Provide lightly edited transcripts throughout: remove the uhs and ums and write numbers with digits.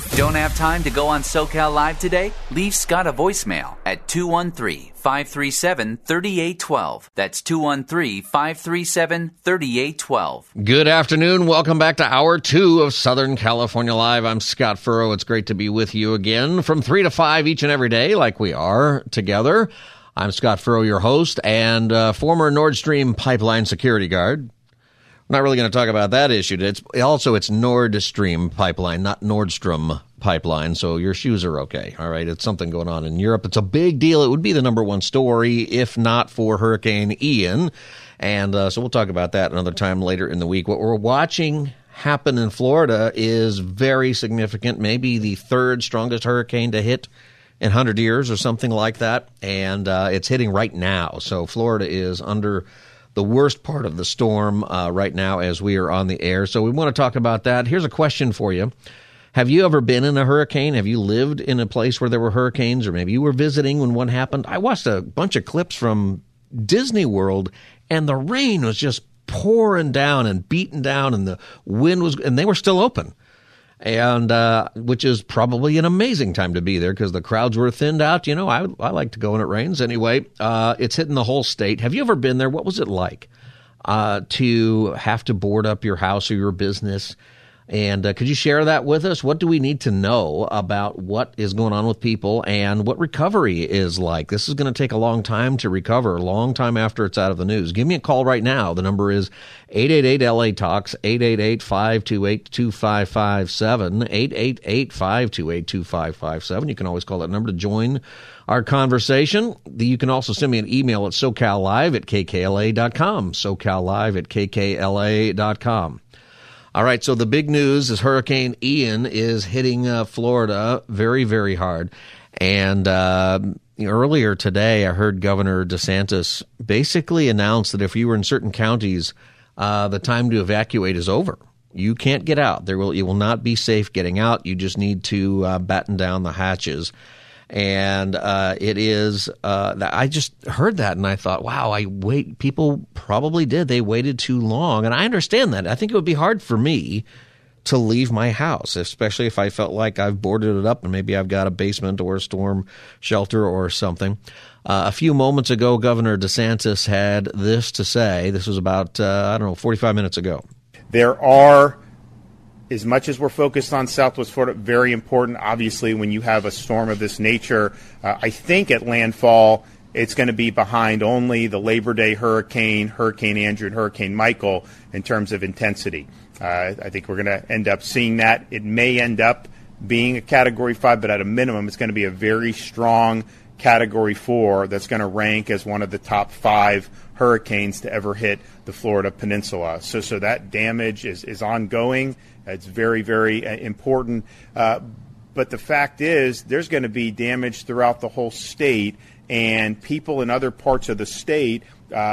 Don't have time to go on SoCal Live today? Leave Scott a voicemail at 213-537-3812. That's 213-537-3812. Good afternoon. Welcome back to Hour 2 of Southern California Live. I'm Scott Furrow. It's great to be with you again from 3 to 5 each and every day like we are together. I'm Scott Furrow, your host, and former Nord Stream pipeline security guard. We're not really going to talk about that issue. It's Nord Stream pipeline, not Nordstrom pipeline, so your shoes are okay. All right, it's something going on in Europe. It's a big deal. It would be the number one story if not for Hurricane Ian, and so we'll talk about that another time later in the week. What we're watching happen in Florida is very significant, maybe the third strongest hurricane to hit in 100 years or something like that, and it's hitting right now. So Florida is under the worst part of the storm right now as we are on the air. So we want to talk about that. Here's a question for you. Have you ever been in a hurricane? Have you lived in a place where there were hurricanes, or maybe you were visiting when one happened? I watched a bunch of clips from Disney World, and the rain was just pouring down and beating down, and the wind was, and they were still open. And which is probably an amazing time to be there because the crowds were thinned out. You know, I like to go when it rains. Anyway, it's hitting the whole state. Have you ever been there? What was it like to have to board up your house or your business? And could you share that with us? What do we need to know about what is going on with people and what recovery is like? This is going to take a long time to recover, a long time after it's out of the news. Give me a call right now. The number is 888-LA-TALKS, 888-528-2557, 888-528-2557. You can always call that number to join our conversation. You can also send me an email at SoCalLive@KKLA.com, SoCalLive@KKLA.com. All right, so the big news is Hurricane Ian is hitting Florida very, very hard. And earlier today, I heard Governor DeSantis basically announce that if you were in certain counties, the time to evacuate is over. You can't get out. You will not be safe getting out. You just need to batten down the hatches. And it is I just heard that and I thought, wow, people probably did. They waited too long. And I understand that. I think it would be hard for me to leave my house, especially if I felt like I've boarded it up and maybe I've got a basement or a storm shelter or something. A few moments ago, Governor DeSantis had this to say. This was about, 45 minutes ago. There are, as much as we're focused on Southwest Florida, very important, obviously, when you have a storm of this nature. I think at landfall, it's going to be behind only the Labor Day hurricane, Hurricane Andrew, and Hurricane Michael in terms of intensity. I think we're going to end up seeing that. It may end up being a Category 5, but at a minimum, it's going to be a very strong Category 4 that's going to rank as one of the top 5 hurricanes to ever hit the Florida Peninsula. So that damage is ongoing. It's very, very important. But the fact is, there's going to be damage throughout the whole state, and people in other parts of the state,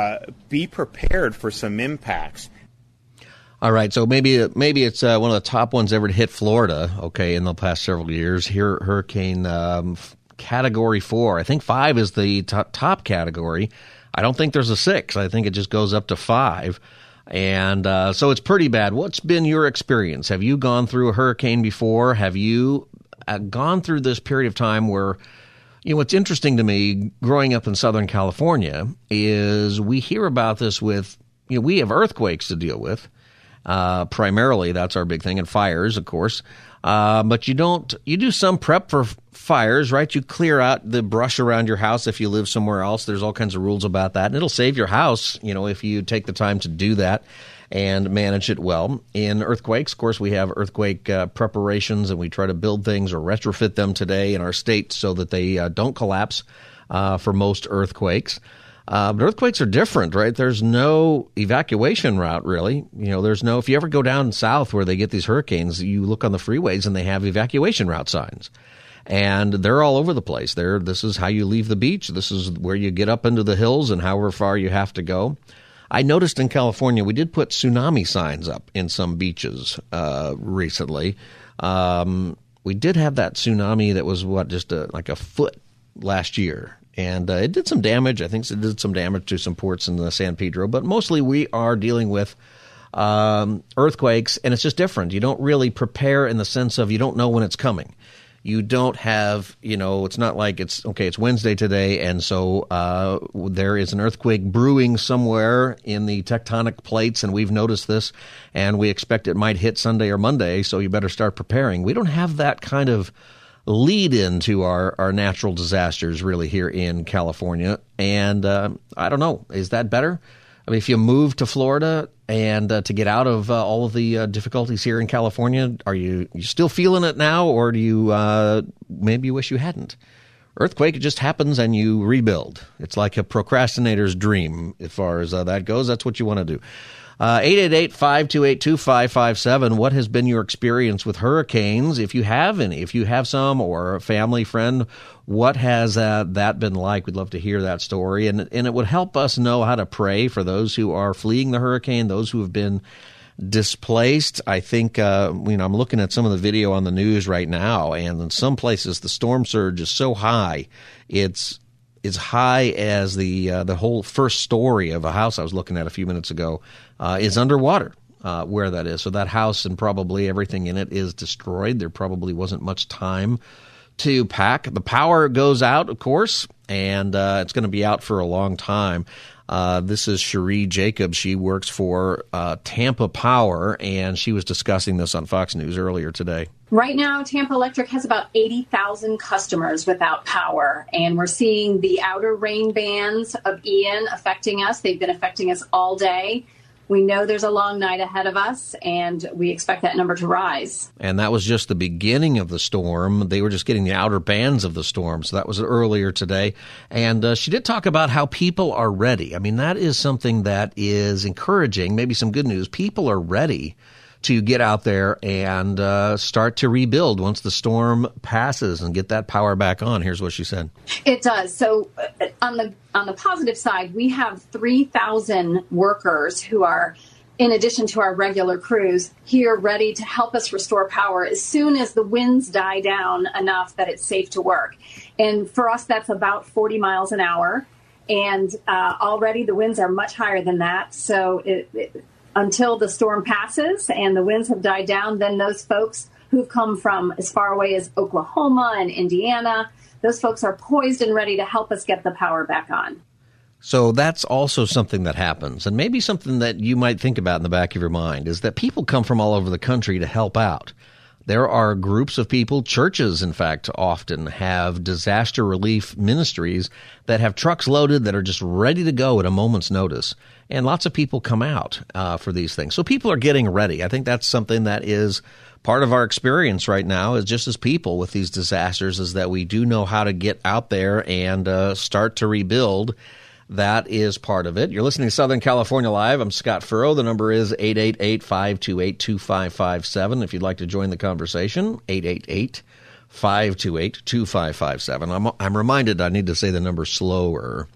be prepared for some impacts. All right, so maybe it's one of the top ones ever to hit Florida, okay, in the past several years. Here, Hurricane Category 4. I think 5 is the top category. I don't think there's a 6. I think it just goes up to 5. And so it's pretty bad. What's been your experience? Have you gone through a hurricane before? Have you gone through this period of time where, what's interesting to me growing up in Southern California is we hear about this with, we have earthquakes to deal with. Primarily, that's our big thing, and fires, of course. But you do some prep for fires, right? You clear out the brush around your house if you live somewhere else. There's all kinds of rules about that. And it'll save your house, if you take the time to do that and manage it well. In earthquakes, of course, we have earthquake preparations, and we try to build things or retrofit them today in our state so that they don't collapse for most earthquakes. But earthquakes are different, right? There's no evacuation route, really. If you ever go down south where they get these hurricanes, you look on the freeways and they have evacuation route signs. And they're all over the place. This is how you leave the beach. This is where you get up into the hills and however far you have to go. I noticed in California, we did put tsunami signs up in some beaches recently. We did have that tsunami that was, just like a foot last year. And it did some damage. I think it did some damage to some ports in the San Pedro. But mostly we are dealing with earthquakes, and it's just different. You don't really prepare in the sense of you don't know when it's coming. You don't have, it's not like it's Wednesday today, and so there is an earthquake brewing somewhere in the tectonic plates, and we've noticed this, and we expect it might hit Sunday or Monday, so you better start preparing. We don't have that kind of lead into our natural disasters really here in California, and I don't know, is that better? I mean, if you move to Florida and to get out of all of the difficulties here in California, are you still feeling it now, or do you maybe you wish you hadn't? Earthquake, it just happens and you rebuild. It's like a procrastinator's dream as far as that goes. That's what you want to do. 888-528-2557. What has been your experience with hurricanes, if you have any? If you have some, or a family, friend, what has that been like? We'd love to hear that story. And it would help us know how to pray for those who are fleeing the hurricane, those who have been displaced. I think, I'm looking at some of the video on the news right now, and in some places the storm surge is so high, it's as high as the whole first story of a house I was looking at a few minutes ago is underwater where that is. So that house and probably everything in it is destroyed. There probably wasn't much time to pack. The power goes out, of course, and it's going to be out for a long time. This is Cherie Jacobs. She works for Tampa Power, and she was discussing this on Fox News earlier today. Right now, Tampa Electric has about 80,000 customers without power, and we're seeing the outer rain bands of Ian affecting us. They've been affecting us all day. We know there's a long night ahead of us, and we expect that number to rise. And that was just the beginning of the storm. They were just getting the outer bands of the storm, so that was earlier today. And she did talk about how people are ready. I mean, that is something that is encouraging, maybe some good news. People are ready to get out there and start to rebuild once the storm passes and get that power back on. Here's what she said. It does. So on the positive side, we have 3,000 workers who are, in addition to our regular crews, here ready to help us restore power as soon as the winds die down enough that it's safe to work. And for us, that's about 40 miles an hour. And already the winds are much higher than that. So until the storm passes and the winds have died down, then those folks who've come from as far away as Oklahoma and Indiana, those folks are poised and ready to help us get the power back on. So that's also something that happens, and maybe something that you might think about in the back of your mind is that people come from all over the country to help out. There are groups of people, churches, in fact, often have disaster relief ministries that have trucks loaded that are just ready to go at a moment's notice. And lots of people come out for these things. So people are getting ready. I think that's something that is part of our experience right now, is just as people with these disasters, is that we do know how to get out there and start to rebuild. That is part of it. You're listening to Southern California Live. I'm Scott Furrow. The number is 888-528-2557. If you'd like to join the conversation, 888-528-2557. I'm reminded I need to say the number slower.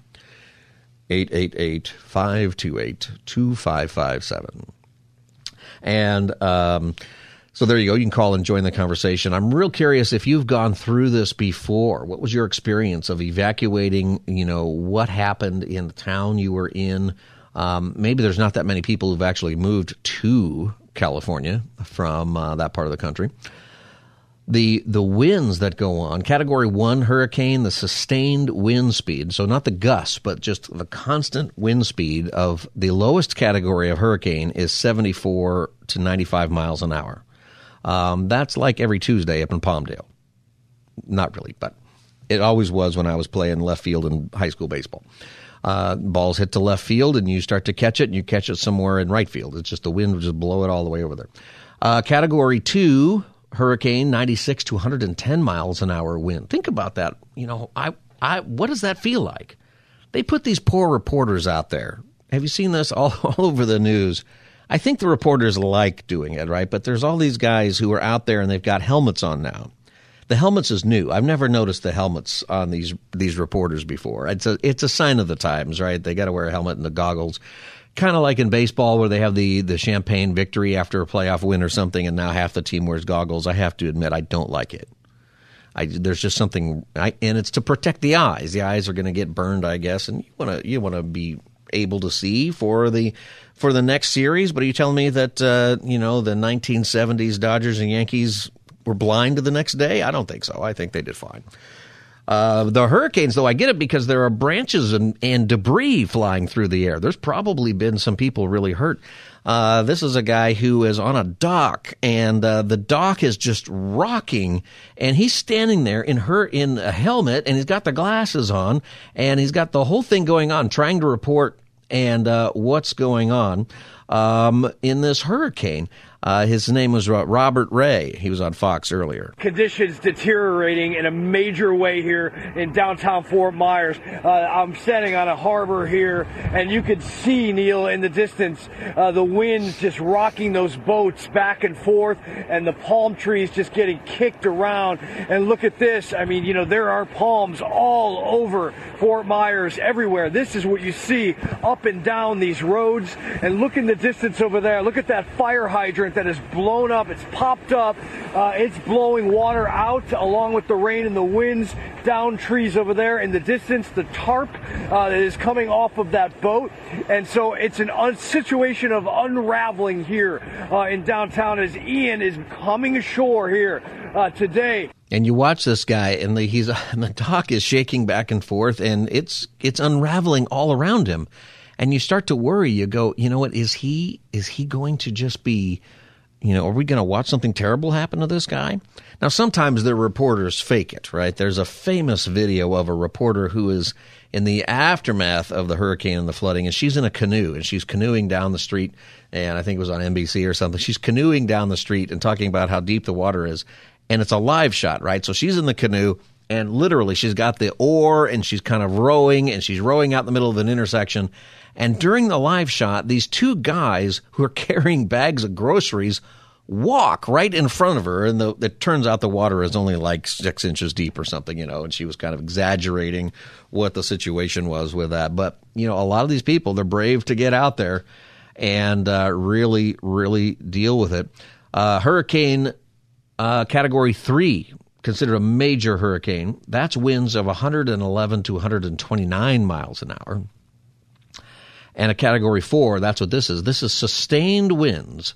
888-528-2557. And so there you go. You can call and join the conversation. I'm real curious if you've gone through this before. What was your experience of evacuating? What happened in the town you were in? Maybe there's not that many people who've actually moved to California from that part of the country. The winds that go on, Category 1 hurricane, the sustained wind speed, so not the gusts, but just the constant wind speed of the lowest category of hurricane is 74 to 95 miles an hour. That's like every Tuesday up in Palmdale. Not really, but it always was when I was playing left field in high school baseball. Balls hit to left field, and you start to catch it, and you catch it somewhere in right field. It's just the wind would just blow it all the way over there. Category 2 hurricane, 96 to 110 miles an hour wind. Think about that. What does that feel like? They put these poor reporters out there. Have you seen this all over the news? I think the reporters like doing it, right? But there's all these guys who are out there, and they've got helmets on now. The helmets is new. I've never noticed the helmets on these reporters before. It's a sign of the times, right? They got to wear a helmet and the goggles. Kind of like in baseball where they have the champagne victory after a playoff win or something, and now half the team wears goggles. I have to admit, I don't like it. There's just something, and it's to protect the eyes. The eyes are going to get burned, I guess, and you want to be able to see for the next series. But are you telling me that the 1970s Dodgers and Yankees were blind to the next day? I don't think so. I think they did fine. The Hurricanes, though, I get it because there are branches and debris flying through the air. There's probably been some people really hurt. This is a guy who is on a dock, and the dock is just rocking, and he's standing there in a helmet, and he's got the glasses on, and he's got the whole thing going on, trying to report and what's going on in this hurricane. His name was Robert Ray. He was on Fox earlier. Conditions deteriorating in a major way here in downtown Fort Myers. I'm standing on a harbor here, and you can see, Neil, in the distance, the winds just rocking those boats back and forth, and the palm trees just getting kicked around. And look at this. I mean, there are palms all over Fort Myers, everywhere. This is what you see up and down these roads. And look in the distance over there. Look at that fire hydrant that is blown up. It's popped up. It's blowing water out along with the rain and the winds down trees over there. In the distance, the tarp that is coming off of that boat. And so it's a situation of unraveling here in downtown as Ian is coming ashore here today. And you watch this guy, and the dock is shaking back and forth, and it's unraveling all around him. And you start to worry. You go, you know what? Is he going to just be, are we going to watch something terrible happen to this guy? Now, sometimes the reporters fake it, right? There's a famous video of a reporter who is in the aftermath of the hurricane and the flooding, and she's in a canoe, and she's canoeing down the street, and I think it was on NBC or something. She's canoeing down the street and talking about how deep the water is, and it's a live shot, right? So she's in the canoe, and literally she's got the oar, and she's kind of rowing, and she's rowing out in the middle of an intersection. And during the live shot, these two guys who are carrying bags of groceries walk right in front of her. And it turns out the water is only like 6 inches deep or something, and she was kind of exaggerating what the situation was with that. But, a lot of these people, they're brave to get out there and really, really deal with it. Hurricane Category 3, considered a major hurricane. That's winds of 111 to 129 miles an hour. And a Category 4, that's what this is. This is sustained winds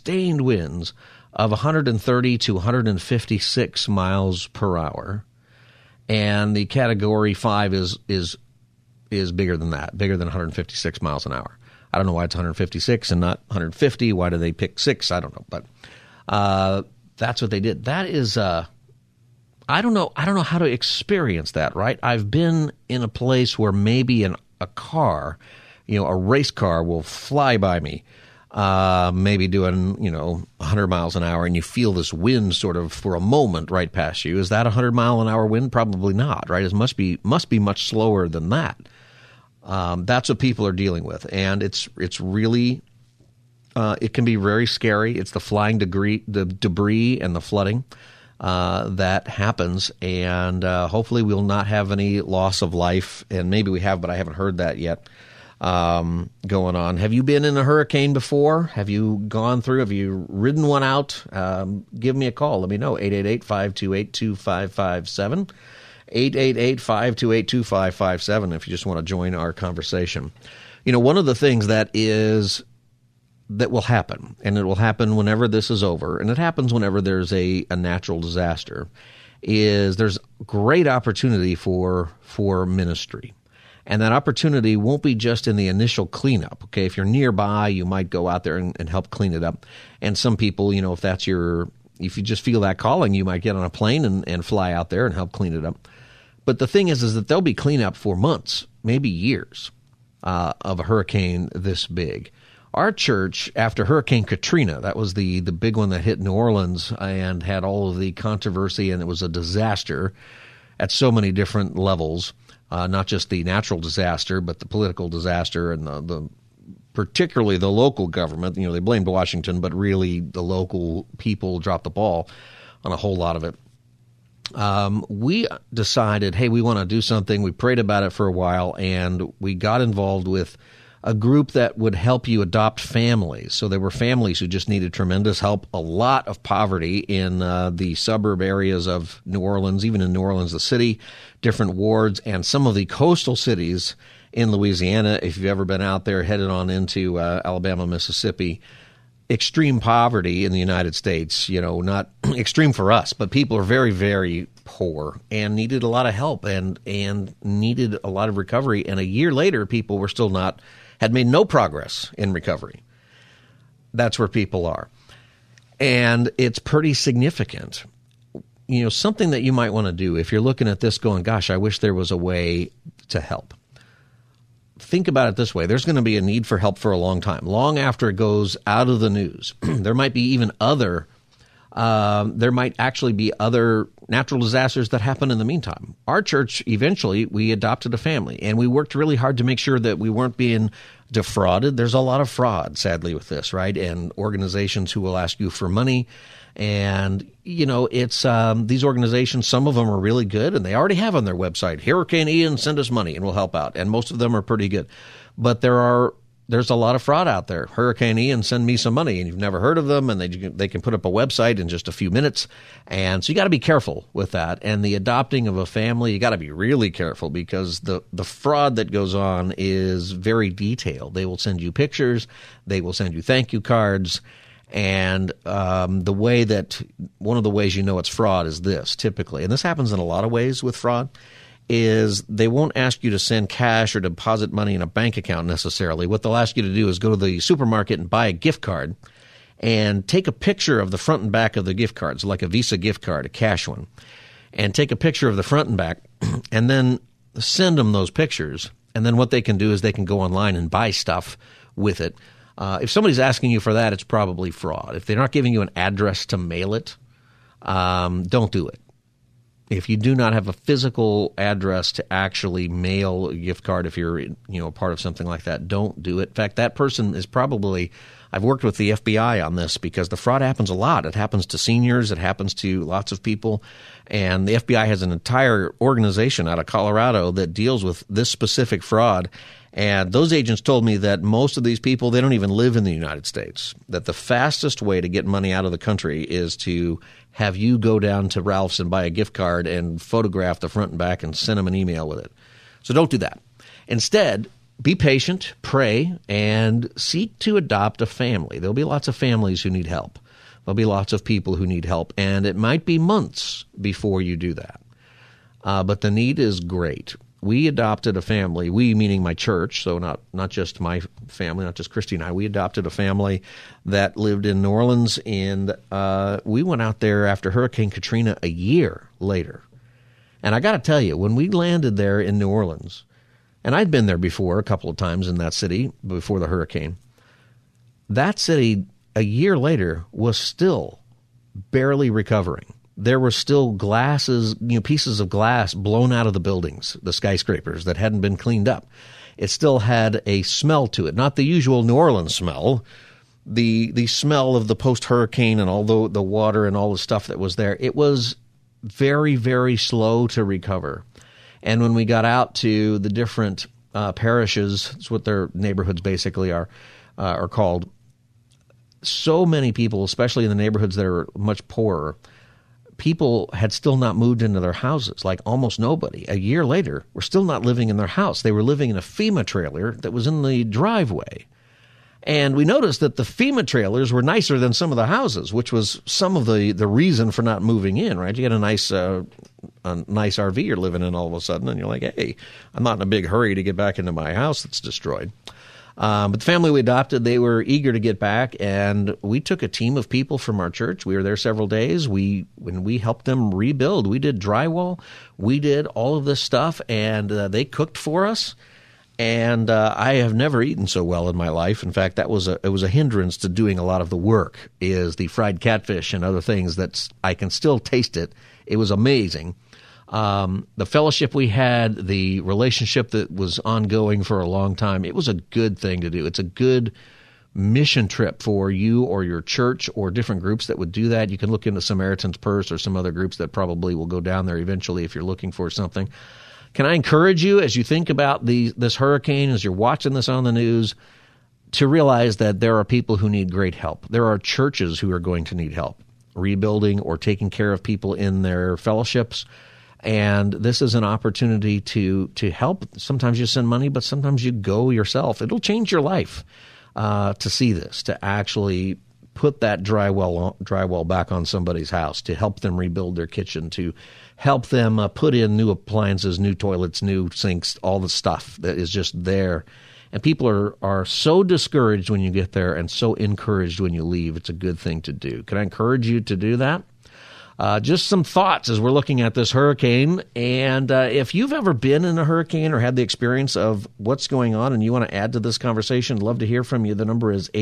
of 130 to 156 miles per hour. And the Category 5 is bigger than that, bigger than 156 miles an hour. I don't know why it's 156 and not 150. Why do they pick 6? I don't know. But that's what they did. That is I don't know how to experience that, right? I've been in a place where maybe a car, a race car will fly by me, maybe doing, 100 miles an hour, and you feel this wind sort of for a moment right past you. Is that a 100-mile-an-hour wind? Probably not, right? It must be much slower than that. That's what people are dealing with, and it's really it can be very scary. It's the flying the debris and the flooding that happens, and hopefully we'll not have any loss of life, and maybe we have, but I haven't heard that yet. Going on. Have you been in a hurricane before? Have you ridden one out? Give me a call. Let me know. 888-528-2557. 888-528-2557 if you just want to join our conversation. One of the things that will happen, and it will happen whenever this is over, and it happens whenever there's a natural disaster, is there's great opportunity for ministry. And that opportunity won't be just in the initial cleanup. Okay, if you're nearby, you might go out there and help clean it up. And some people, if you just feel that calling, you might get on a plane and fly out there and help clean it up. But the thing is that there'll be cleanup for months, maybe years, of a hurricane this big. Our church, after Hurricane Katrina, that was the big one that hit New Orleans and had all of the controversy, and it was a disaster at so many different levels. Not just the natural disaster, but the political disaster and the particularly the local government. They blamed Washington, but really the local people dropped the ball on a whole lot of it. We decided, hey, we want to do something. We prayed about it for a while, and we got involved with a group that would help you adopt families. So there were families who just needed tremendous help, a lot of poverty in the suburb areas of New Orleans, even in New Orleans, the city, different wards, and some of the coastal cities in Louisiana. If you've ever been out there, headed on into Alabama, Mississippi, extreme poverty in the United States, not extreme for us, but people are very, very poor and needed a lot of help and needed a lot of recovery. And a year later, people were still had made no progress in recovery. That's where people are. And it's pretty significant. Something that you might want to do if you're looking at this going, gosh, I wish there was a way to help. Think about it this way. There's going to be a need for help for a long time, long after it goes out of the news. There might be even there might actually be other natural disasters that happen in the meantime. Our church, eventually, we adopted a family, and we worked really hard to make sure that we weren't being defrauded. There's a lot of fraud, sadly, with this, right? And organizations who will ask you for money. And, it's these organizations, some of them are really good, and they already have on their website, Hurricane Ian, send us money, and we'll help out. And most of them are pretty good. But there's a lot of fraud out there. Hurricane Ian, send me some money, and you've never heard of them, and they can put up a website in just a few minutes. And so you got to be careful with that. And the adopting of a family, you got to be really careful because the fraud that goes on is very detailed. They will send you pictures. They will send you thank you cards. And one of the ways it's fraud is this, typically, and this happens in a lot of ways with fraud, is they won't ask you to send cash or deposit money in a bank account necessarily. What they'll ask you to do is go to the supermarket and buy a gift card and take a picture of the front and back of the gift cards, like a Visa gift card, a cash one, and take a picture of the front and back and then send them those pictures. And then what they can do is they can go online and buy stuff with it. If somebody's asking you for that, it's probably fraud. If they're not giving you an address to mail it, don't do it. If you do not have a physical address to actually mail a gift card, if you're a part of something like that, don't do it. In fact, that person is probably – I've worked with the FBI on this because the fraud happens a lot. It happens to seniors. It happens to lots of people. And the FBI has an entire organization out of Colorado that deals with this specific fraud. And those agents told me that most of these people, they don't even live in the United States, that the fastest way to get money out of the country is to have you go down to Ralph's and buy a gift card and photograph the front and back and send them an email with it. So don't do that. Instead, be patient, pray, and seek to adopt a family. There'll be lots of families who need help. There'll be lots of people who need help, and it might be months before you do that. But the need is great. We adopted a family, we meaning my church, so not just my family, not just Christy and I. We adopted a family that lived in New Orleans, and we went out there after Hurricane Katrina a year later. And I got to tell you, when we landed there in New Orleans, and I'd been there before a couple of times in that city before the hurricane, that city a year later was still barely recovering. There were still pieces of glass blown out of the buildings, the skyscrapers that hadn't been cleaned up. It still had a smell to it, not the usual New Orleans smell, the smell of the post-hurricane and all the water and all the stuff that was there. It was very, very slow to recover. And when we got out to the different parishes, that's what their neighborhoods basically are called, so many people, especially in the neighborhoods that are much poorer, people had still not moved into their houses, like almost nobody. A year later, were still not living in their house. They were living in a FEMA trailer that was in the driveway. And we noticed that the FEMA trailers were nicer than some of the houses, which was some of the reason for not moving in, right? You get a nice RV you're living in all of a sudden, and you're like, hey, I'm not in a big hurry to get back into my house that's destroyed. But the family we adopted, they were eager to get back, and we took a team of people from our church. We were there several days. When we helped them rebuild, we did drywall. We did all of this stuff, and they cooked for us. And I have never eaten so well in my life. In fact, it was a hindrance to doing a lot of the work, is the fried catfish and other things that I can still taste it. It was amazing. The fellowship we had, the relationship that was ongoing for a long time, it was a good thing to do. It's a good mission trip for you or your church or different groups that would do that. You can look into Samaritan's Purse or some other groups that probably will go down there eventually if you're looking for something. Can I encourage you, as you think about this hurricane, as you're watching this on the news, to realize that there are people who need great help. There are churches who are going to need help rebuilding or taking care of people in their fellowships. And this is an opportunity to help. Sometimes you send money, but sometimes you go yourself. It'll change your life to see this, to actually put that drywall back on somebody's house, to help them rebuild their kitchen, to help them put in new appliances, new toilets, new sinks, all the stuff that is just there. And people are so discouraged when you get there and so encouraged when you leave. It's a good thing to do. Can I encourage you to do that? Just some thoughts as we're looking at this hurricane. And if you've ever been in a hurricane or had the experience of what's going on and you want to add to this conversation, I'd love to hear from you. The number is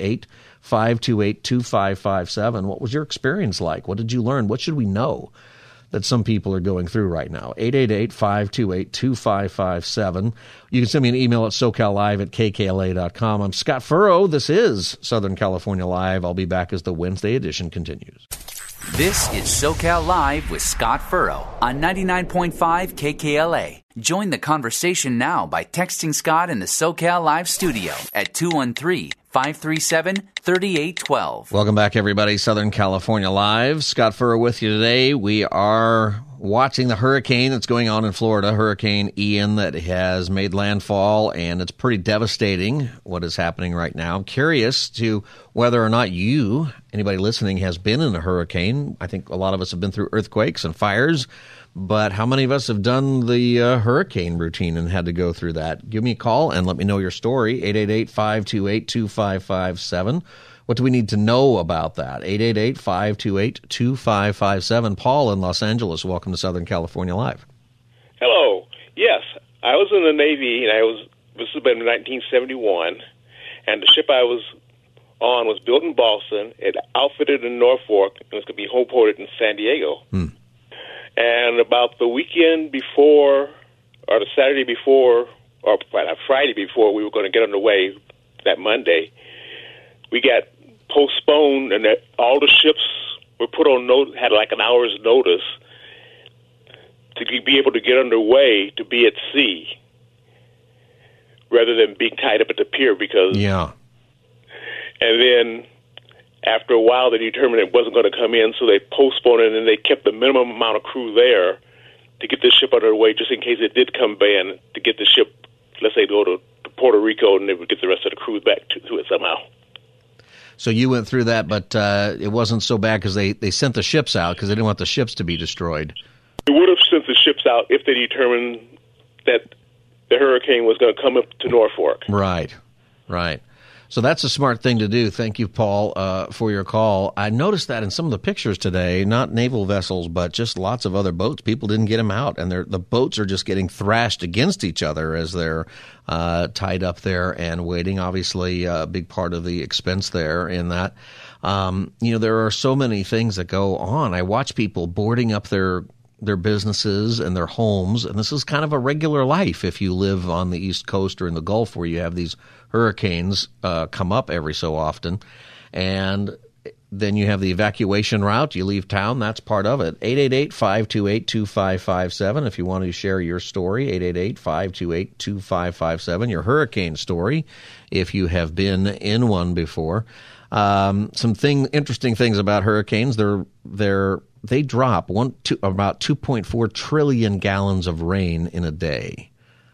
888-528-2557. What was your experience like? What did you learn? What should we know that some people are going through right now? 888-528-2557. You can send me an email at SoCalLive@KKLA.com. I'm Scott Furrow. This is Southern California Live. I'll be back as the Wednesday edition continues. This is SoCal Live with Scott Furrow on 99.5 KKLA. Join the conversation now by texting Scott in the SoCal Live studio at 213-537-3812. Welcome back, everybody. Southern California Live. Scott Furrow with you today. We are watching the hurricane that's going on in Florida, Hurricane Ian, that has made landfall, and it's pretty devastating what is happening right now. I'm curious to whether or not anybody listening, has been in a hurricane. I think a lot of us have been through earthquakes and fires, but how many of us have done the hurricane routine and had to go through that? Give me a call and let me know your story, 888-528-2557. What do we need to know about that? 888-528-2557. Paul in Los Angeles, welcome to Southern California Live. Hello. Yes, I was in the Navy, and this has been in 1971, and the ship I was on was built in Boston. It outfitted in Norfolk, and it was going to be homeported in San Diego. And about the weekend before, or the Saturday before, or Friday before we were going to get underway, that Monday, we got postponed, and all the ships were put on had like an hour's notice to be able to get underway to be at sea rather than being tied up at the pier because... Yeah. And then after a while, they determined it wasn't going to come in, so they postponed it, and they kept the minimum amount of crew there to get the ship underway just in case it did come in, to get the ship, let's say, go to Puerto Rico, and they would get the rest of the crew back to it somehow. So you went through that, but it wasn't so bad because they sent the ships out because they didn't want the ships to be destroyed. They would have sent the ships out if they determined that the hurricane was going to come up to Norfolk. Right. So that's a smart thing to do. Thank you, Paul, for your call. I noticed that in some of the pictures today, not naval vessels, but just lots of other boats. People didn't get them out, and the boats are just getting thrashed against each other as they're tied up there and waiting. Obviously, a big part of the expense there in that. There are so many things that go on. I watch people boarding up their businesses and their homes, and this is kind of a regular life if you live on the East Coast or in the Gulf where you have these hurricanes come up every so often. And then you have the evacuation route. You leave town. That's part of it. 888-528-2557 if you want to share your story. 888-528-2557, your hurricane story if you have been in one before. Interesting things about hurricanes. They drop about 2.4 trillion gallons of rain in a day.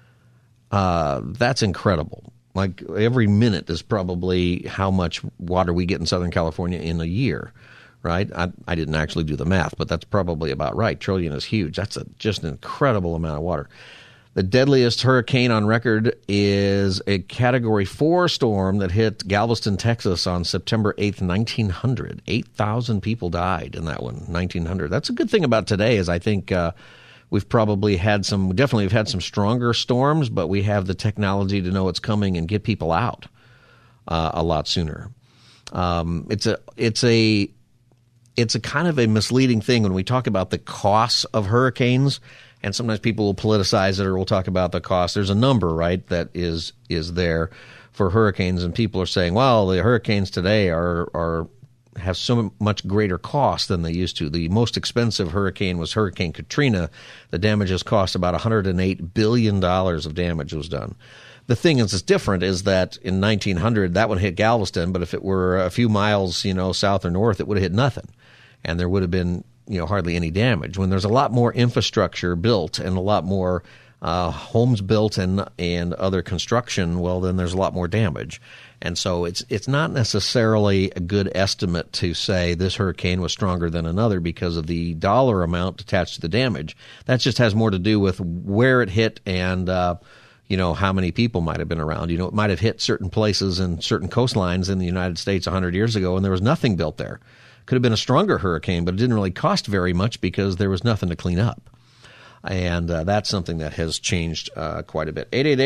That's incredible. Like every minute is probably how much water we get in Southern California in a year, right? I didn't actually do the math, but that's probably about right. Trillion is huge. That's just an incredible amount of water. The deadliest hurricane on record is a Category 4 storm that hit Galveston, Texas on September 8th, 1900. 8,000 people died in that one, 1900. That's a good thing about today is I think we've probably had some stronger storms, but we have the technology to know it's coming and get people out a lot sooner. It's a kind of a misleading thing when we talk about the costs of hurricanes. And sometimes people will politicize it or we'll talk about the cost. There's a number, right, that is there for hurricanes. And people are saying, well, the hurricanes today have so much greater cost than they used to. The most expensive hurricane was Hurricane Katrina. The damages cost about $108 billion of damage was done. The thing that's different is that in 1900, that one hit Galveston, but if it were a few miles, south or north, it would have hit nothing. And there would have been hardly any damage. When there's a lot more infrastructure built and a lot more homes built and other construction, well, then there's a lot more damage. And so it's not necessarily a good estimate to say this hurricane was stronger than another because of the dollar amount attached to the damage. That just has more to do with where it hit and how many people might have been around. It might have hit certain places and certain coastlines in the United States 100 years ago, and there was nothing built there. Could have been a stronger hurricane, but it didn't really cost very much because there was nothing to clean up. And that's something that has changed quite a bit.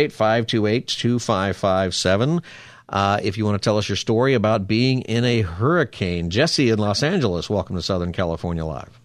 888-528-2557. If you want to tell us your story about being in a hurricane. Jesse in Los Angeles, welcome to Southern California Live.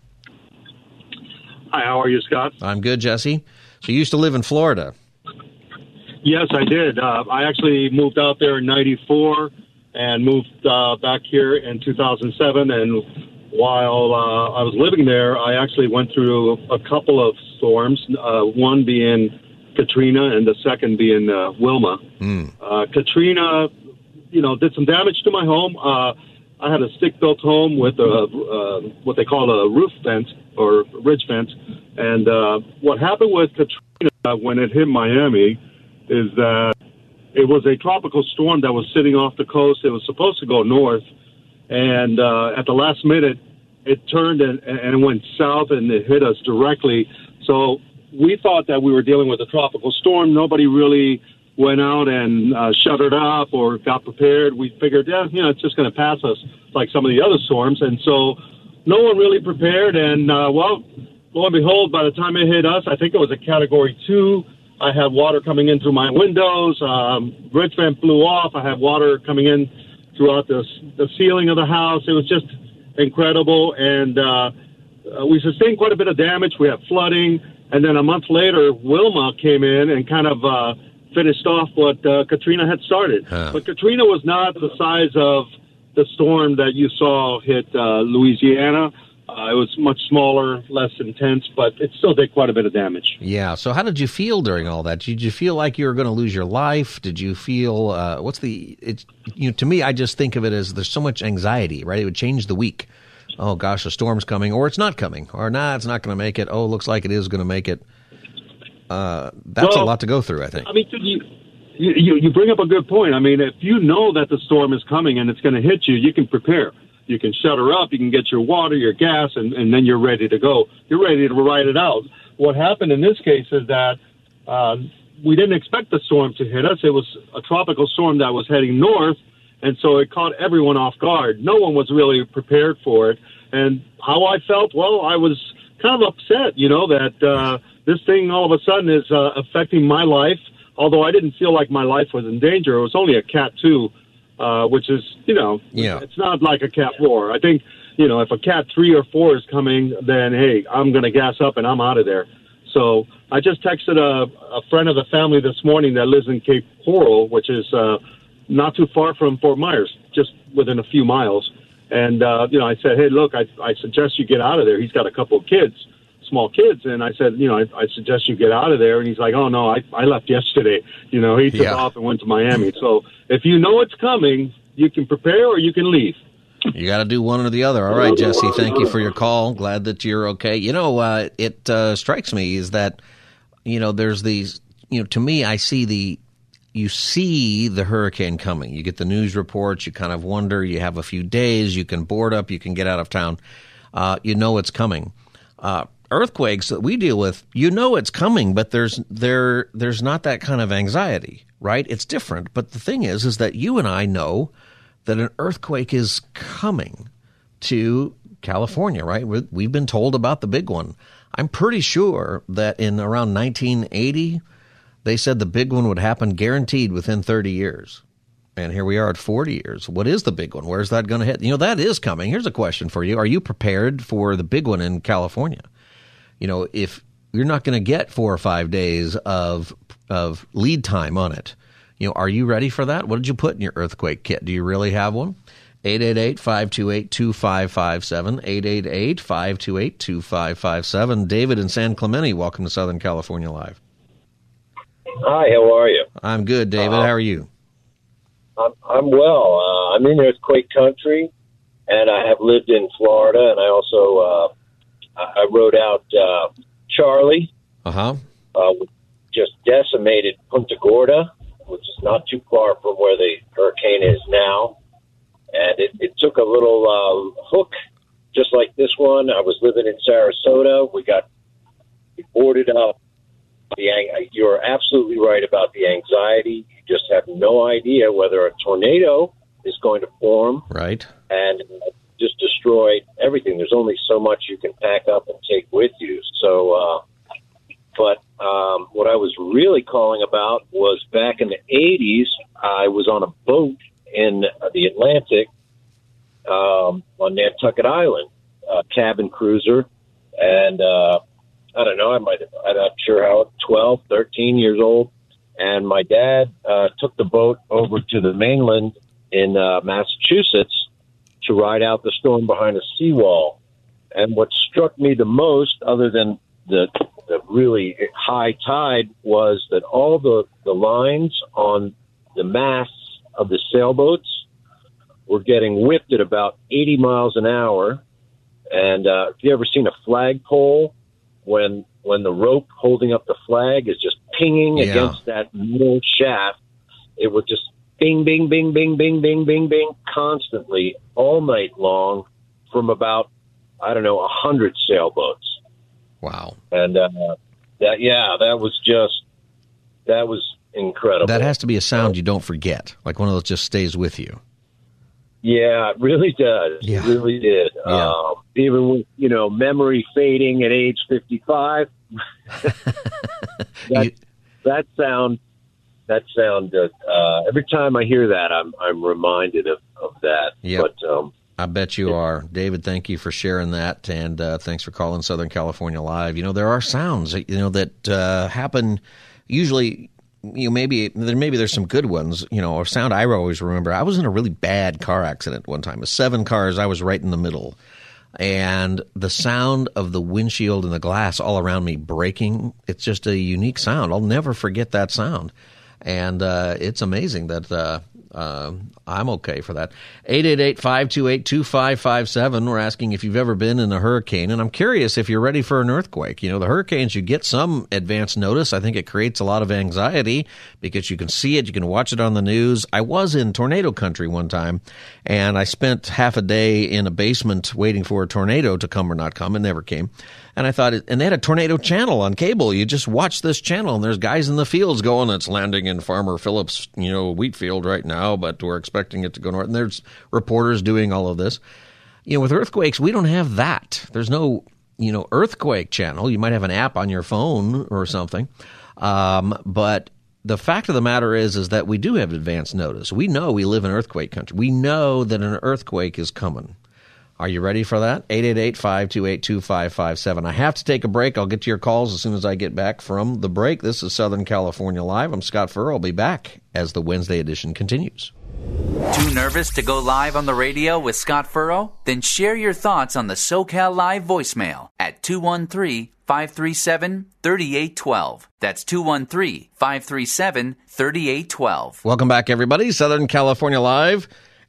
Hi, how are you, Scott? I'm good, Jesse. So you used to live in Florida. Yes, I did. I actually moved out there in 94 and moved back here in 2007. And while I was living there, I actually went through a couple of storms, one being Katrina and the second being Wilma. Katrina, did some damage to my home. I had a stick-built home with what they call a roof fence or ridge fence. And what happened with Katrina when it hit Miami is that it was a tropical storm that was sitting off the coast. It was supposed to go north. And at the last minute, it turned and it went south and it hit us directly. So we thought that we were dealing with a tropical storm. Nobody really went out and shuttered up or got prepared. We figured, it's just going to pass us like some of the other storms. And so no one really prepared. And, lo and behold, by the time it hit us, I think it was a Category 2. I had water coming in through my windows. Ridge fan flew off. I had water coming in throughout the ceiling of the house. It was just incredible. And we sustained quite a bit of damage. We had flooding. And then a month later, Wilma came in and kind of finished off what Katrina had started. But Katrina was not the size of the storm that you saw hit Louisiana. It was much smaller, less intense, but it still did quite a bit of damage. Yeah. So how did you feel during all that? Did you feel like you were going to lose your life? Did you feel to me, I just think of it as there's so much anxiety, right? It would change the week. Oh, gosh, a storm's coming, or it's not coming, or it's not going to make it. Oh, looks like it is going to make it. That's a lot to go through, I think. I mean, you bring up a good point. I mean, if you know that the storm is coming and it's going to hit you, you can prepare. You can shutter up, you can get your water, your gas, and then you're ready to go. You're ready to ride it out. What happened in this case is that we didn't expect the storm to hit us. It was a tropical storm that was heading north, and so it caught everyone off guard. No one was really prepared for it. And how I felt, I was kind of upset, that this thing all of a sudden is affecting my life, although I didn't feel like my life was in danger. It was only a Cat 2. Which is, it's not like a Cat 4. I think, if a Cat 3 or 4 is coming, then, hey, I'm going to gas up and I'm out of there. So I just texted a friend of the family this morning that lives in Cape Coral, which is not too far from Fort Myers, just within a few miles. And, I said, hey, look, I suggest you get out of there. He's got a couple of kids, small kids. And I said, I suggest you get out of there. And he's like, oh, no, I left yesterday. He took off and went to Miami. So if you know it's coming, you can prepare or you can leave. You got to do one or the other. All right, Jesse, thank you for your call. Glad that you're okay. It strikes me is that, there's these, to me, you see the hurricane coming. You get the news reports. You kind of wonder. You have a few days. You can board up. You can get out of town. It's coming. Earthquakes that we deal with, it's coming, but there's not that kind of anxiety, right? It's different. But the thing is that you and I know that an earthquake is coming to California, right? We've been told about the big one. I'm pretty sure that in around 1980, they said the big one would happen guaranteed within 30 years. And here we are at 40 years. What is the big one? Where's that going to hit? That is coming. Here's a question for you. Are you prepared for the big one in California? If you're not going to get 4 or 5 days of lead time on it, are you ready for that? What did you put in your earthquake kit? Do you really have one? 888-528-2557, 888-528-2557. David in San Clemente, welcome to Southern California Live. Hi, how are you? I'm good, David. How are you? I'm well. I'm in earthquake country, and I have lived in Florida, and I also I rode out Charlie, Uh-huh. just decimated Punta Gorda, which is not too far from where the hurricane is now. And it took a little hook, just like this one. I was living in Sarasota. We boarded up. You're absolutely right about the anxiety. You just have no idea whether a tornado is going to form. Right. And just destroy everything. There's only so much you can pack up and take with you. So, but what I was really calling about was back in the 80s, I was on a boat in the Atlantic on Nantucket Island, a cabin cruiser, and I don't know, I'm not sure how, 12, 13 years old, and my dad took the boat over to the mainland in Massachusetts to ride out the storm behind a seawall. And what struck me the most, other than the really high tide, was that all the lines on the masts of the sailboats were getting whipped at about 80 miles an hour. And if you ever seen a flagpole, when the rope holding up the flag is just pinging against that middle shaft, it would just bing, bing, bing, bing, bing, bing, bing, bing, constantly all night long from about, 100 sailboats. Wow. And that was incredible. That has to be a sound you don't forget, like one of those just stays with you. Yeah, it really does. Yeah. It really did. Yeah. Even with, memory fading at age 55, that sound, every time I hear that, I'm reminded of that. Yep. But, I bet you are. David, thank you for sharing that, and thanks for calling Southern California Live. There are sounds, that happen usually. Maybe there's some good ones. A sound I always remember. I was in a really bad car accident one time. With 7 cars, I was right in the middle, and the sound of the windshield and the glass all around me breaking. It's just a unique sound. I'll never forget that sound, and it's amazing that. I'm okay for that. 888-528-2557. We're asking if you've ever been in a hurricane, and I'm curious if you're ready for an earthquake. The hurricanes, you get some advance notice. I think it creates a lot of anxiety because you can see it, you can watch it on the news. I was in tornado country one time, and I spent half a day in a basement waiting for a tornado to come or not come. It never came. And I thought, and they had a tornado channel on cable. You just watch this channel, and there's guys in the fields going, it's landing in Farmer Phillips, wheat field right now, but we're expecting it to go north. And there's reporters doing all of this. With earthquakes, we don't have that. There's no, earthquake channel. You might have an app on your phone or something. But the fact of the matter is that we do have advance notice. We know we live in earthquake country. We know that an earthquake is coming. Are you ready for that? 888-528-2557. I have to take a break. I'll get to your calls as soon as I get back from the break. This is Southern California Live. I'm Scott Furrow. I'll be back as the Wednesday edition continues. Too nervous to go live on the radio with Scott Furrow? Then share your thoughts on the SoCal Live voicemail at 213-537-3812. That's 213-537-3812. Welcome back, everybody. Southern California Live.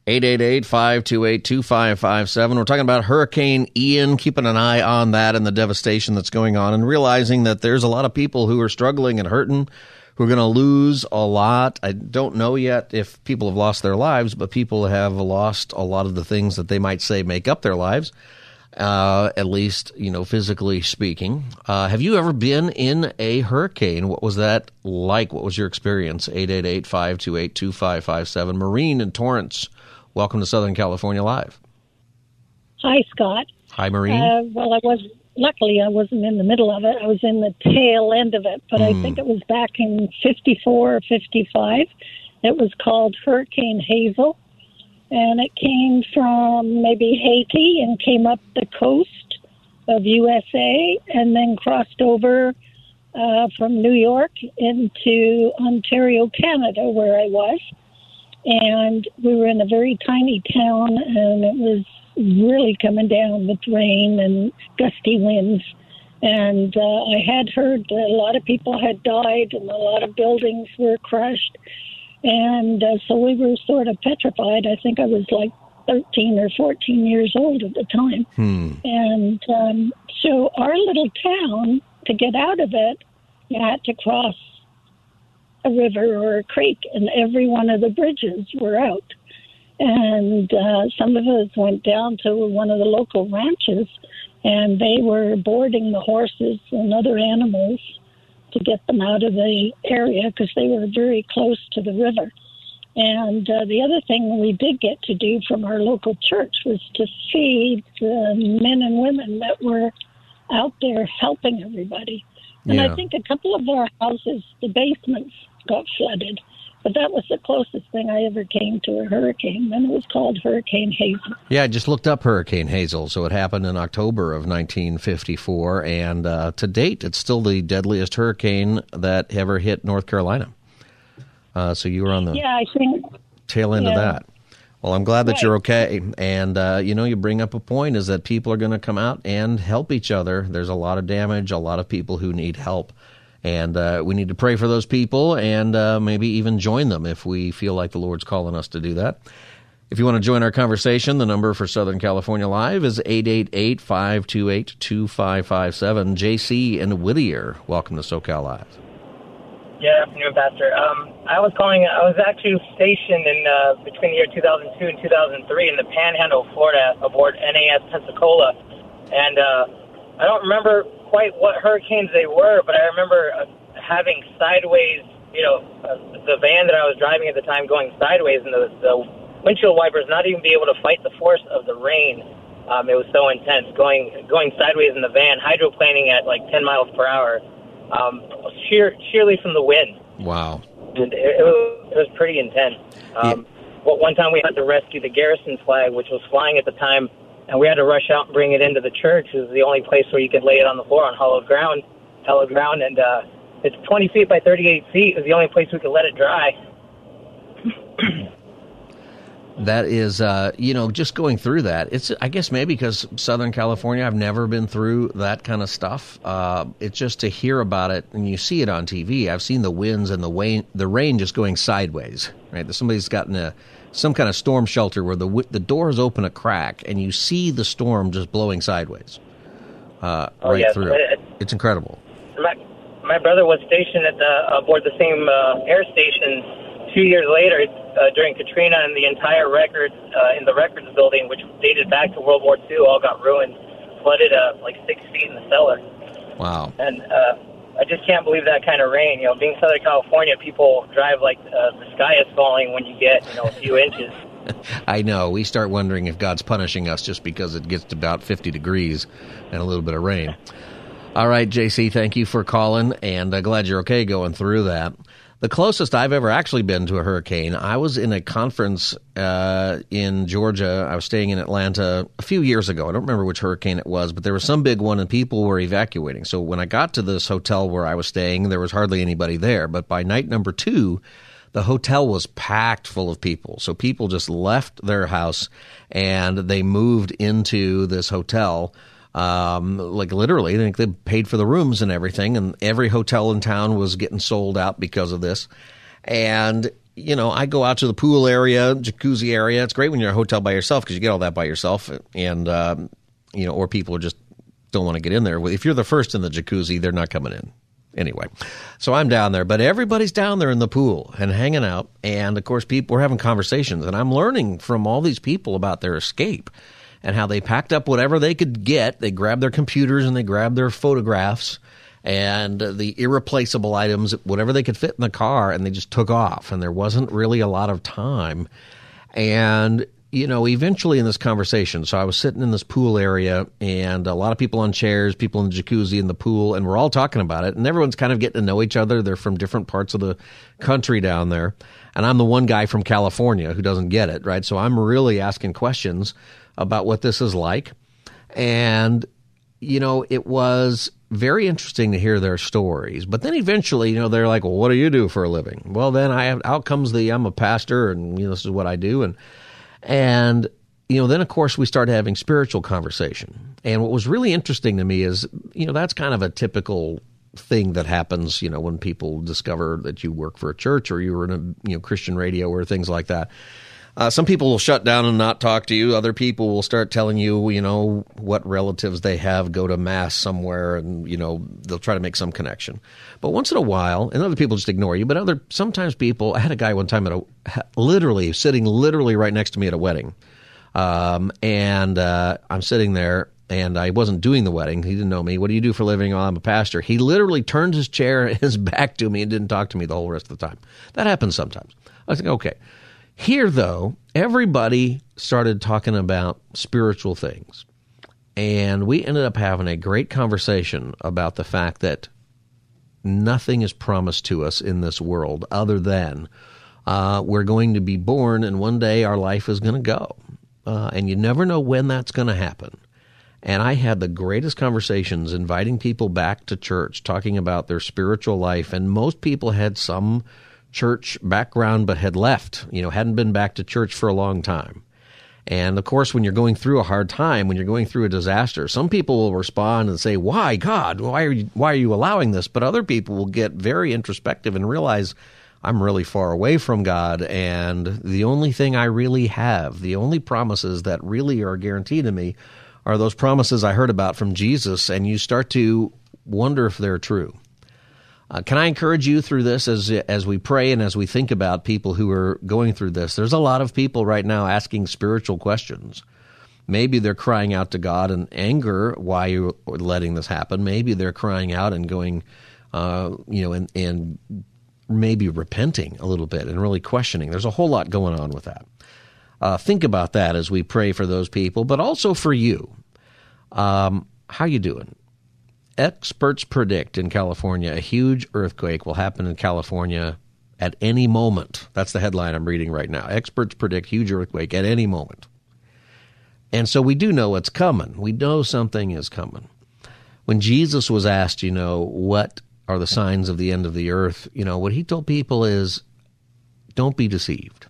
888-528-2557. We're talking about Hurricane Ian, keeping an eye on that and the devastation that's going on, and realizing that there's a lot of people who are struggling and hurting, who are going to lose a lot. I don't know yet if people have lost their lives, but people have lost a lot of the things that they might say make up their lives, at least, physically speaking. Have you ever been in a hurricane? What was that like? What was your experience? 888-528-2557. Maureen in Torrance. Welcome to Southern California Live. Hi, Scott. Hi, Maureen. Luckily, I wasn't in the middle of it. I was in the tail end of it, but I think it was back in 54 or 55. It was called Hurricane Hazel, and it came from maybe Haiti and came up the coast of USA and then crossed over from New York into Ontario, Canada, where I was. And we were in a very tiny town, and it was really coming down with rain and gusty winds. And I had heard that a lot of people had died and a lot of buildings were crushed. And so we were sort of petrified. I think I was like 13 or 14 years old at the time. And so our little town, to get out of it, you had to cross a river or a creek, and every one of the bridges were out. And some of us went down to one of the local ranches, and they were boarding the horses and other animals to get them out of the area because they were very close to the river. And the other thing we did get to do from our local church was to feed the men and women that were out there helping everybody. And I think a couple of our houses, the basements got flooded. But that was the closest thing I ever came to a hurricane, and it was called Hurricane Hazel. Yeah, I just looked up Hurricane Hazel. So it happened in October of 1954, and to date, it's still the deadliest hurricane that ever hit North Carolina. So you were on the tail end of that. Well, I'm glad that you're okay. And, you bring up a point is that people are going to come out and help each other. There's a lot of damage, a lot of people who need help. And we need to pray for those people and maybe even join them if we feel like the Lord's calling us to do that. If you want to join our conversation, the number for Southern California Live is 888-528-2557. JC and Whittier, welcome to SoCal Live. Good afternoon, Pastor. I was actually stationed in between the year 2002 and 2003 in the Panhandle, Florida, aboard NAS Pensacola. And I don't remember quite what hurricanes they were, but I remember having sideways, the van that I was driving at the time going sideways, and the windshield wipers not even be able to fight the force of the rain. It was so intense, going sideways in the van, hydroplaning at like 10 miles per hour, sheerly from the wind. Wow. And it was pretty intense. But one time we had to rescue the Garrison flag, which was flying at the time, and we had to rush out and bring it into the church. It was the only place where you could lay it on the floor on hallowed ground, and it's 20 feet by 38 feet. It was the only place we could let it dry. That is, just going through that. It's, I guess, maybe because Southern California, I've never been through that kind of stuff. It's just to hear about it, and you see it on TV. I've seen the winds and the rain just going sideways. Right, somebody's gotten some kind of storm shelter where the doors open a crack, and you see the storm just blowing sideways through. It's incredible. My brother was stationed aboard the same air station 2 years later during Katrina, and the entire records in the records building, which dated back to World War II, all got ruined, flooded like 6 feet in the cellar. Wow. And I just can't believe that kind of rain. Being Southern California, people drive like the sky is falling when you get, a few inches. I know. We start wondering if God's punishing us just because it gets to about 50 degrees and a little bit of rain. All right, JC, thank you for calling, and glad you're okay going through that. The closest I've ever actually been to a hurricane, I was in a conference in Georgia. I was staying in Atlanta a few years ago. I don't remember which hurricane it was, but there was some big one, and people were evacuating. So when I got to this hotel where I was staying, there was hardly anybody there. But by night number 2, the hotel was packed full of people. So people just left their house, and they moved into this hotel. Literally, I think they paid for the rooms and everything, and every hotel in town was getting sold out because of this. And, I go out to the pool area, jacuzzi area. It's great when you're in a hotel by yourself because you get all that by yourself, and, or people just don't want to get in there. If you're the first in the jacuzzi, they're not coming in. Anyway, so I'm down there, but everybody's down there in the pool and hanging out. And, of course, people are having conversations, and I'm learning from all these people about their escape and how they packed up whatever they could get. They grabbed their computers and they grabbed their photographs and the irreplaceable items, whatever they could fit in the car, and they just took off. And there wasn't really a lot of time. And, eventually in this conversation, so I was sitting in this pool area, and a lot of people on chairs, people in the jacuzzi in the pool, and we're all talking about it. And everyone's kind of getting to know each other. They're from different parts of the country down there. And I'm the one guy from California who doesn't get it, right? So I'm really asking questions about what this is like. And, it was very interesting to hear their stories. But then eventually, they're like, well, what do you do for a living? Well, then out comes I'm a pastor, and, this is what I do. And then, of course, we started having spiritual conversation. And what was really interesting to me is, that's kind of a typical thing that happens, when people discover that you work for a church or you were in a, Christian radio or things like that. Some people will shut down and not talk to you. Other people will start telling you, what relatives they have go to mass somewhere, and, they'll try to make some connection. But once in a while, and other people just ignore you, but sometimes people, I had a guy one time sitting literally right next to me at a wedding. And I'm sitting there, and I wasn't doing the wedding. He didn't know me. What do you do for a living? Oh, I'm a pastor. He literally turned his chair and his back to me and didn't talk to me the whole rest of the time. That happens sometimes. I think, okay. Here, though, everybody started talking about spiritual things. And we ended up having a great conversation about the fact that nothing is promised to us in this world other than we're going to be born, and one day our life is going to go. And you never know when that's going to happen. And I had the greatest conversations inviting people back to church, talking about their spiritual life. And most people had some church background but had left, hadn't been back to church for a long time. And, of course, when you're going through a hard time, when you're going through a disaster, some people will respond and say, why, God? Why are you allowing this? But other people will get very introspective and realize, I'm really far away from God, and the only thing I really have, the only promises that really are guaranteed to me are those promises I heard about from Jesus, and you start to wonder if they're true. Can I encourage you through this as we pray and as we think about people who are going through this? There's a lot of people right now asking spiritual questions. Maybe they're crying out to God in anger, why you're letting this happen. Maybe they're crying out and going, and maybe repenting a little bit and really questioning. There's a whole lot going on with that. Think about that as we pray for those people, but also for you. How you doing? Experts predict in California a huge earthquake will happen in California at any moment. That's the headline I'm reading right now. Experts predict huge earthquake at any moment. And so we do know it's coming. We know something is coming. When Jesus was asked, what are the signs of the end of the earth, what he told people is, don't be deceived.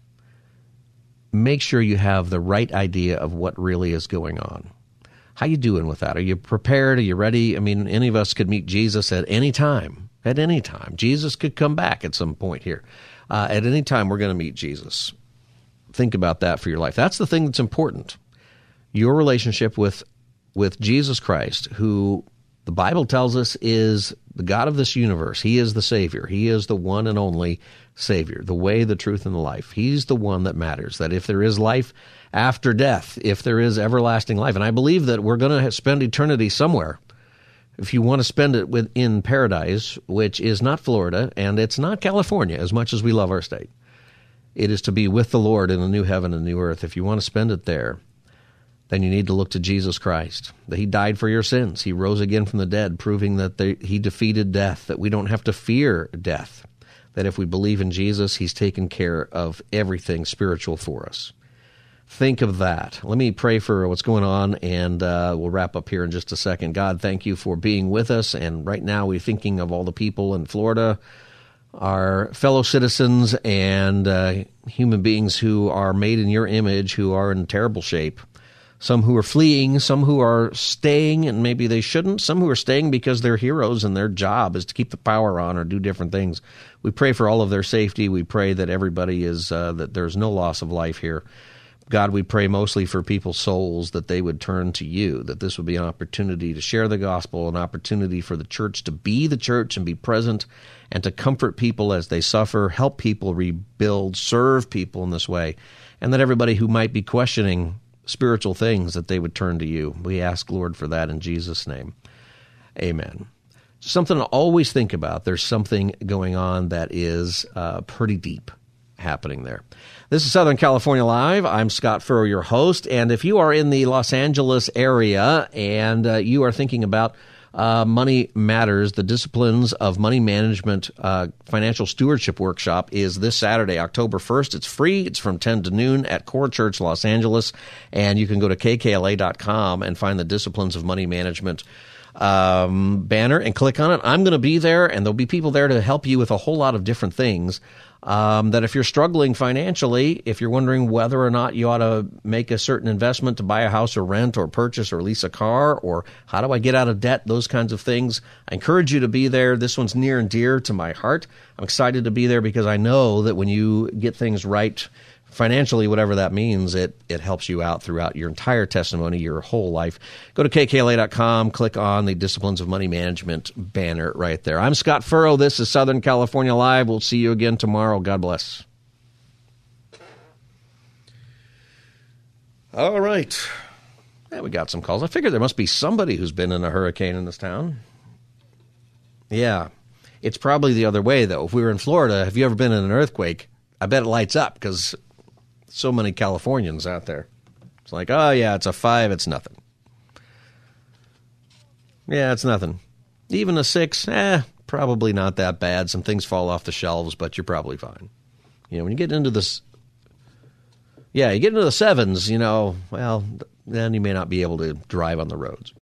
Make sure you have the right idea of what really is going on. How you doing with that? Are you prepared? Are you ready? I mean, any of us could meet Jesus at any time. At any time. Jesus could come back at some point here. At any time, we're going to meet Jesus. Think about that for your life. That's the thing that's important. Your relationship with Jesus Christ, who the Bible tells us is the God of this universe. He is the Savior. He is the one and only Savior, the way, the truth, and the life. He's the one that matters, that if there is life after death, if there is everlasting life, and I believe that we're going to spend eternity somewhere. If you want to spend it in paradise, which is not Florida, and it's not California, as much as we love our state. It is to be with the Lord in a new heaven and new earth. If you want to spend it there, then you need to look to Jesus Christ, that he died for your sins. He rose again from the dead, proving that he defeated death, that we don't have to fear death, that if we believe in Jesus, he's taken care of everything spiritual for us. Think of that. Let me pray for what's going on, and we'll wrap up here in just a second. God, thank you for being with us, and right now we're thinking of all the people in Florida, our fellow citizens and human beings who are made in your image, who are in terrible shape. Some who are fleeing, some who are staying, and maybe they shouldn't. Some who are staying because they're heroes and their job is to keep the power on or do different things. We pray for all of their safety. We pray that everybody is, that there's no loss of life here. God, we pray mostly for people's souls, that they would turn to you, that this would be an opportunity to share the gospel, an opportunity for the church to be the church and be present and to comfort people as they suffer, help people rebuild, serve people in this way, and that everybody who might be questioning spiritual things, that they would turn to you. We ask, Lord, for that in Jesus' name. Amen. Something to always think about. There's something going on that is pretty deep happening there. This is Southern California Live. I'm Scott Furrow, your host. And if you are in the Los Angeles area and you are thinking about Money Matters, the Disciplines of Money Management Financial Stewardship Workshop is this Saturday, October 1st. It's free. It's from 10 to noon at Core Church, Los Angeles. And you can go to kkla.com and find the Disciplines of Money Management banner and click on it. I'm going to be there, and there'll be people there to help you with a whole lot of different things. That if you're struggling financially, if you're wondering whether or not you ought to make a certain investment to buy a house or rent or purchase or lease a car, or how do I get out of debt, those kinds of things, I encourage you to be there. This one's near and dear to my heart. I'm excited to be there because I know that when you get things right financially, whatever that means, it helps you out throughout your entire testimony, your whole life. Go to kkla.com, click on the Disciplines of Money Management banner right there. I'm Scott Furrow. This is Southern California Live. We'll see you again tomorrow. God bless. All right. Yeah, we got some calls. I figured there must be somebody who's been in a hurricane in this town. Yeah. It's probably the other way, though. If we were in Florida, have you ever been in an earthquake? I bet it lights up because so many Californians out there. It's like, oh, yeah, it's a 5, it's nothing. Yeah, it's nothing. Even a 6, probably not that bad. Some things fall off the shelves, but you're probably fine. You know, when you get into this, you get into the 7s, well, then you may not be able to drive on the roads.